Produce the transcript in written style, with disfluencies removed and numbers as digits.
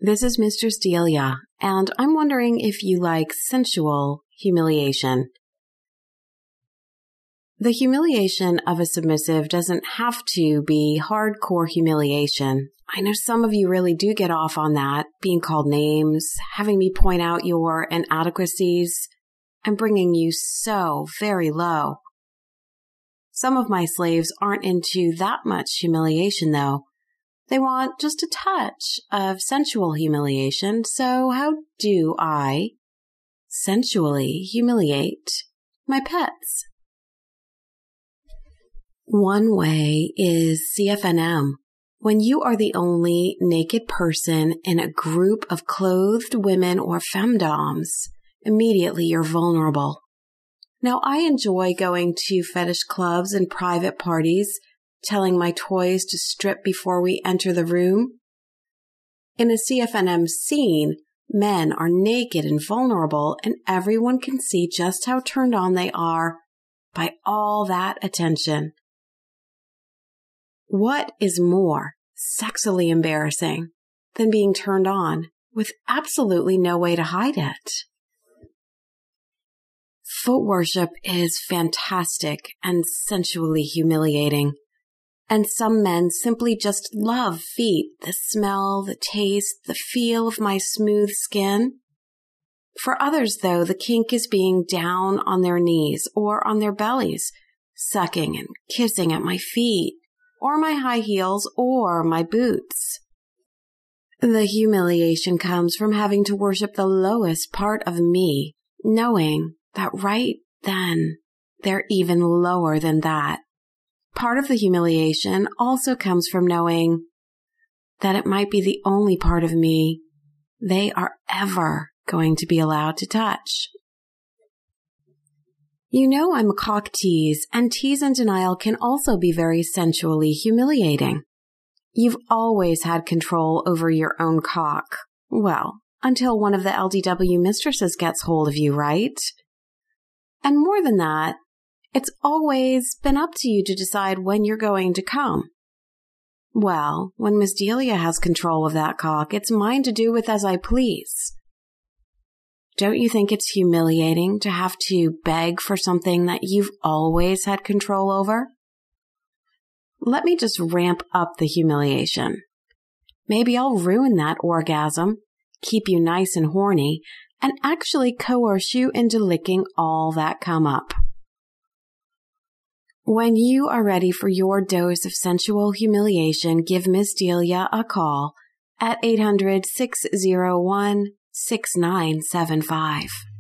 This is Mistress Delia, and I'm wondering if you like sensual humiliation. The humiliation of a submissive doesn't have to be hardcore humiliation. I know some of you really do get off on that, being called names, having me point out your inadequacies, and bringing you so very low. Some of my slaves aren't into that much humiliation, though. They want just a touch of sensual humiliation, so how do I sensually humiliate my pets? One way is CFNM. When you are the only naked person in a group of clothed women or femdoms, immediately you're vulnerable. Now, I enjoy going to fetish clubs and private parties, telling my toys to strip before we enter the room. In a CFNM scene, men are naked and vulnerable, and everyone can see just how turned on they are by all that attention. What is more sexually embarrassing than being turned on with absolutely no way to hide it? Foot worship is fantastic and sensually humiliating. And some men simply just love feet, the smell, the taste, the feel of my smooth skin. For others, though, the kink is being down on their knees or on their bellies, sucking and kissing at my feet, or my high heels, or my boots. The humiliation comes from having to worship the lowest part of me, knowing that right then they're even lower than that. Part of the humiliation also comes from knowing that it might be the only part of me they are ever going to be allowed to touch. You know I'm a cock tease, and tease and denial can also be very sensually humiliating. You've always had control over your own cock. Well, until one of the LDW mistresses gets hold of you, right? And more than that, it's always been up to you to decide when you're going to come. Well, when Miss Delia has control of that cock, it's mine to do with as I please. Don't you think it's humiliating to have to beg for something that you've always had control over? Let me just ramp up the humiliation. Maybe I'll ruin that orgasm, keep you nice and horny, and actually coerce you into licking all that come up. When you are ready for your dose of sensual humiliation, give Miss Delia a call at 800-601-6975.